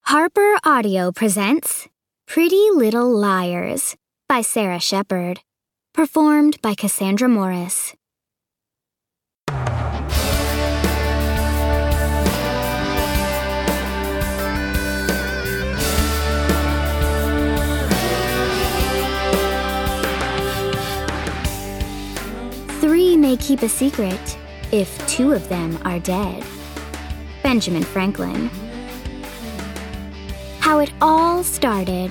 Harper Audio presents Pretty Little Liars by Sarah Shepard, performed by Cassandra Morris. Three may keep a secret if two of them are dead. Benjamin Franklin. How it all started.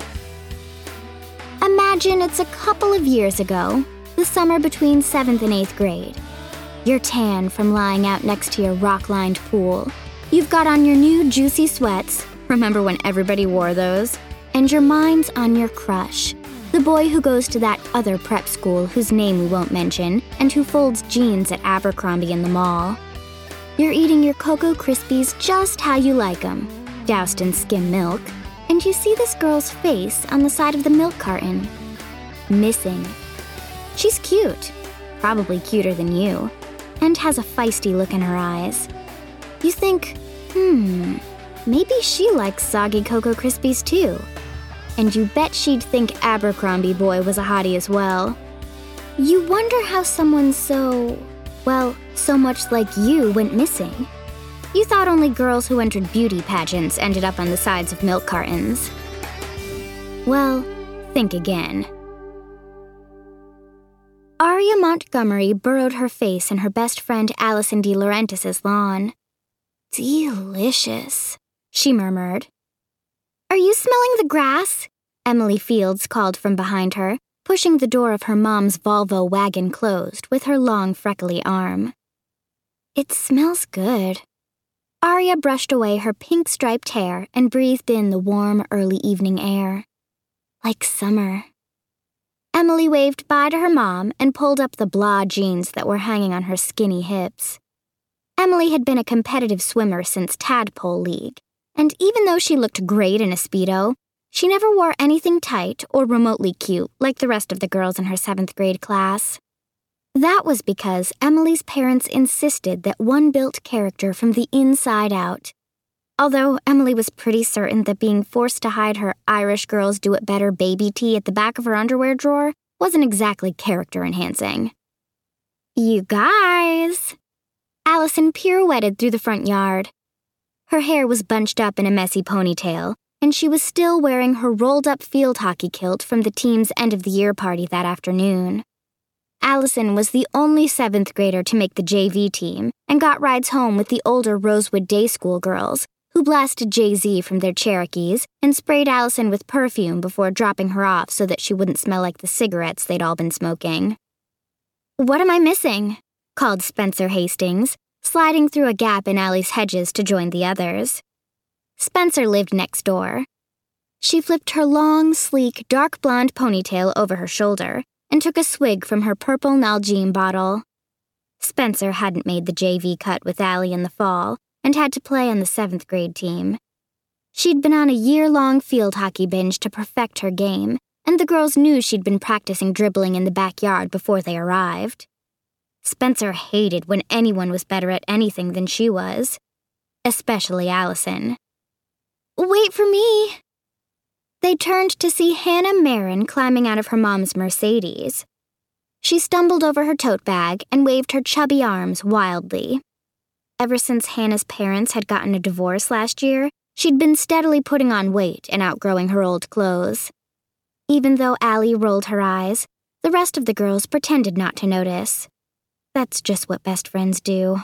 Imagine it's a couple of years ago, the summer between 7th and 8th grade. You're tan from lying out next to your rock-lined pool. You've got on your new juicy sweats, remember when everybody wore those? And your mind's on your crush, the boy who goes to that other prep school whose name we won't mention and who folds jeans at Abercrombie in the mall. You're eating your Cocoa Krispies just how you like them, doused in skim milk, and you see this girl's face on the side of the milk carton. Missing. She's cute, probably cuter than you, and has a feisty look in her eyes. You think, maybe she likes soggy Cocoa Krispies too. And you bet she'd think Abercrombie boy was a hottie as well. You wonder how someone so much like you went missing. You thought only girls who entered beauty pageants ended up on the sides of milk cartons. Well, think again. Aria Montgomery burrowed her face in her best friend Allison De Laurentiis' lawn. Delicious, she murmured. Are you smelling the grass? Emily Fields called from behind her, pushing the door of her mom's Volvo wagon closed with her long freckly arm. It smells good. Aria brushed away her pink-striped hair and breathed in the warm, early evening air. Like summer. Emily waved bye to her mom and pulled up the blah jeans that were hanging on her skinny hips. Emily had been a competitive swimmer since Tadpole League, and even though she looked great in a Speedo, she never wore anything tight or remotely cute like the rest of the girls in her 7th grade class. That was because Emily's parents insisted that one built character from the inside out. Although Emily was pretty certain that being forced to hide her Irish girls do it better baby tee at the back of her underwear drawer wasn't exactly character enhancing. You guys! Allison pirouetted through the front yard. Her hair was bunched up in a messy ponytail, and she was still wearing her rolled-up field hockey kilt from the team's end-of-the-year party that afternoon. Allison was the only 7th grader to make the JV team and got rides home with the older Rosewood Day School girls, who blasted Jay-Z from their Cherokees and sprayed Allison with perfume before dropping her off so that she wouldn't smell like the cigarettes they'd all been smoking. "What am I missing?" called Spencer Hastings, sliding through a gap in Allie's hedges to join the others. Spencer lived next door. She flipped her long, sleek, dark blonde ponytail over her shoulder and took a swig from her purple Nalgene bottle. Spencer hadn't made the JV cut with Allie in the fall and had to play on the 7th grade team. She'd been on a year-long field hockey binge to perfect her game, and the girls knew she'd been practicing dribbling in the backyard before they arrived. Spencer hated when anyone was better at anything than she was, especially Allison. "Wait for me!" They turned to see Hannah Marin climbing out of her mom's Mercedes. She stumbled over her tote bag and waved her chubby arms wildly. Ever since Hannah's parents had gotten a divorce last year, she'd been steadily putting on weight and outgrowing her old clothes. Even though Allie rolled her eyes, the rest of the girls pretended not to notice. That's just what best friends do.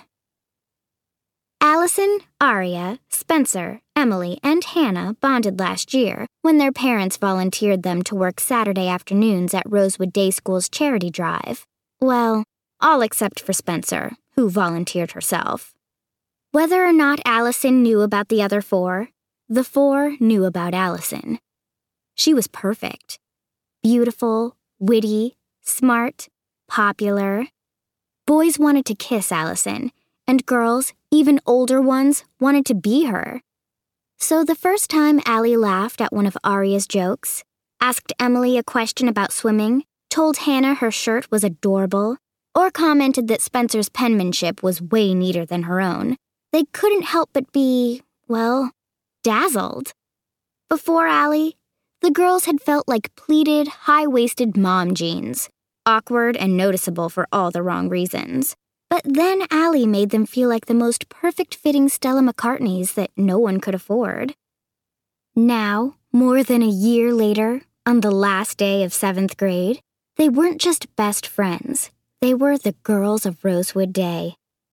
Allison, Aria, Spencer, Emily, and Hannah bonded last year when their parents volunteered them to work Saturday afternoons at Rosewood Day School's charity drive. Well, all except for Spencer, who volunteered herself. Whether or not Allison knew about the other four, the four knew about Allison. She was perfect. Beautiful, witty, smart, popular. Boys wanted to kiss Allison, and girls, even older ones, wanted to be her. So the first time Allie laughed at one of Aria's jokes, asked Emily a question about swimming, told Hannah her shirt was adorable, or commented that Spencer's penmanship was way neater than her own, they couldn't help but be, well, dazzled. Before Allie, the girls had felt like pleated, high-waisted mom jeans, awkward and noticeable for all the wrong reasons. But then Allie made them feel like the most perfect-fitting Stella McCartneys that no one could afford. Now, more than a year later, on the last day of 7th grade, they weren't just best friends. They were the girls of Rosewood Day.